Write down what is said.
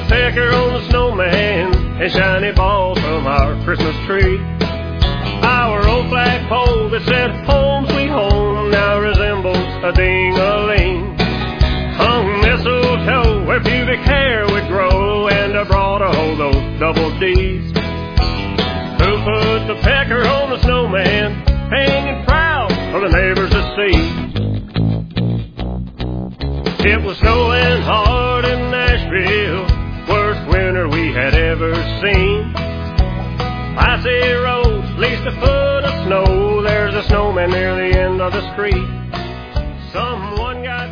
pecker on the snowman and shiny balls from our Christmas tree. Our old flagpole that said home sweet home now resembles a ding-a-ling. Hung mistletoe where pubic hair would grow and a broad to hold those double D's. Who put the pecker on the snowman, hanging proud for the neighbors to see? It was snowing hard in Nashville, worst winter we had ever seen. Icy roads, at least a foot of snow, there's a snowman near the end of the street. Someone got